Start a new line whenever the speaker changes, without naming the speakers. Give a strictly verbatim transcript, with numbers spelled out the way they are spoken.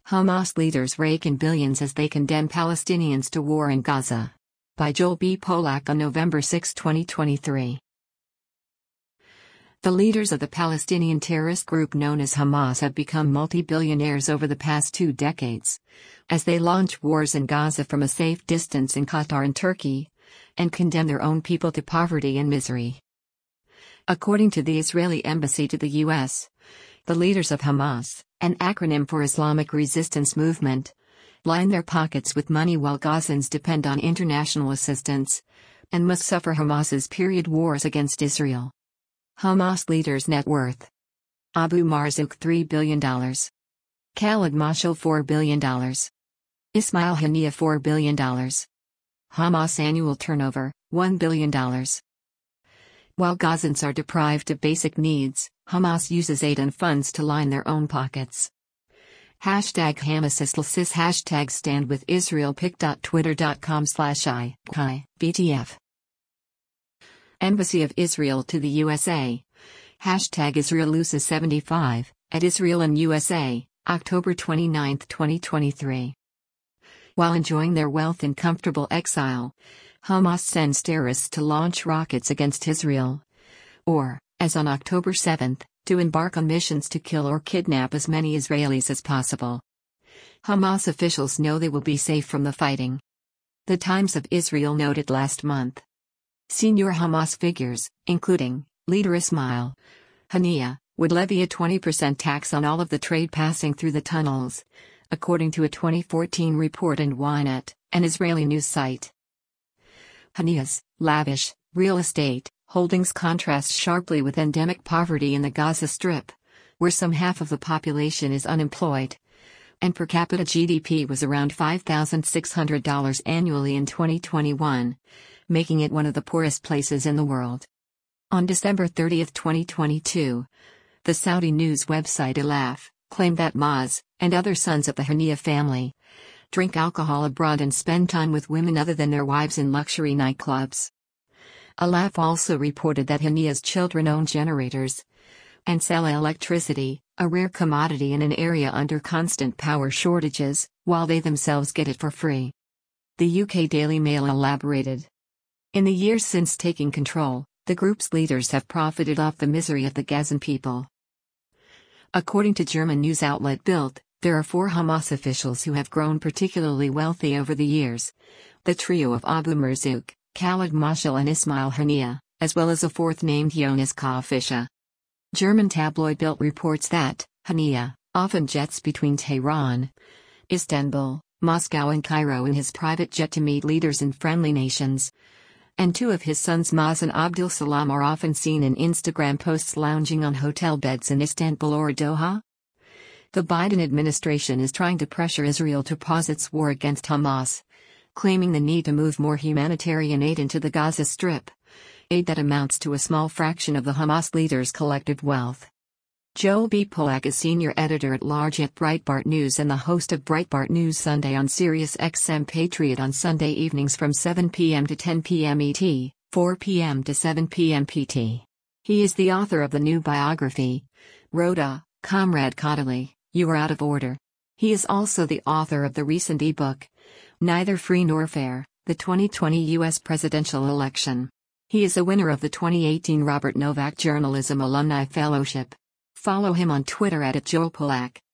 Hamas leaders rake in billions as they condemn Palestinians to war in Gaza. By Joel B. Polak on November sixth, twenty twenty-three. The leaders of the Palestinian terrorist group known as Hamas have become multi-billionaires over the past two decades, as they launch wars in Gaza from a safe distance in Qatar and Turkey, and condemn their own people to poverty and misery. According to the Israeli embassy to the U S, the leaders of Hamas, an acronym for Islamic Resistance Movement, line their pockets with money while Gazans depend on international assistance, and must suffer Hamas's period wars against Israel. Hamas leaders' net worth: Abu Marzouk three billion dollars, Khalid Mashal four billion dollars, Ismail Haniyeh four billion dollars. Hamas annual turnover, one billion dollars. While Gazans are deprived of basic needs, Hamas uses aid and funds to line their own pockets. Hashtag HamasIslamSys Hashtag Stand with Israel pic.twitter.com slash I, Chi, B T F. Embassy of Israel to the U S A. Hashtag IsraelUSA seventy-five, at Israel and U S A, October twenty-ninth, twenty twenty-three. While enjoying their wealth in comfortable exile, Hamas sends terrorists to launch rockets against Israel. Or, as on October seventh, to embark on missions to kill or kidnap as many Israelis as possible. Hamas officials know they will be safe from the fighting. The Times of Israel noted last month. Senior Hamas figures, including leader Ismail Haniyeh, would levy a twenty percent tax on all of the trade passing through the tunnels, according to a twenty fourteen report in Ynet, an Israeli news site. Haniyeh's lavish real estate holdings contrast sharply with endemic poverty in the Gaza Strip, where some half of the population is unemployed, and per capita G D P was around five thousand six hundred dollars annually in twenty twenty-one, making it one of the poorest places in the world. On December thirtieth, twenty twenty-two, the Saudi news website Alaf claimed that Maaz, and other sons of the Haniyeh family, drink alcohol abroad and spend time with women other than their wives in luxury nightclubs. Alaf also reported that Haniyeh's children own generators and sell electricity, a rare commodity in an area under constant power shortages, while they themselves get it for free. The U K Daily Mail elaborated. In the years since taking control, the group's leaders have profited off the misery of the Gazan people. According to German news outlet Bild, there are four Hamas officials who have grown particularly wealthy over the years: the trio of Abu Marzouk, Khalid Mashal and Ismail Haniyeh, as well as a fourth named Jonas Kaufischer. German tabloid Bild reports that Haniyeh often jets between Tehran, Istanbul, Moscow and Cairo in his private jet to meet leaders in friendly nations, and two of his sons Maaz and Abdul Salam are often seen in Instagram posts lounging on hotel beds in Istanbul or Doha. The Biden administration is trying to pressure Israel to pause its war against Hamas, claiming the need to move more humanitarian aid into the Gaza Strip, aid that amounts to a small fraction of the Hamas leaders' collective wealth. Joel B. Polak is senior editor-at-large at Breitbart News and the host of Breitbart News Sunday on Sirius X M Patriot on Sunday evenings from seven p m to ten p m E T, four p m to seven p m P T. He is the author of the new biography, Rhoda, Comrade Caudaly, You Are Out of Order. He is also the author of the recent ebook, Neither Free Nor Fair, the twenty twenty U S Presidential Election. He is a winner of the twenty eighteen Robert Novak Journalism Alumni Fellowship. Follow him on Twitter at Joel Polak.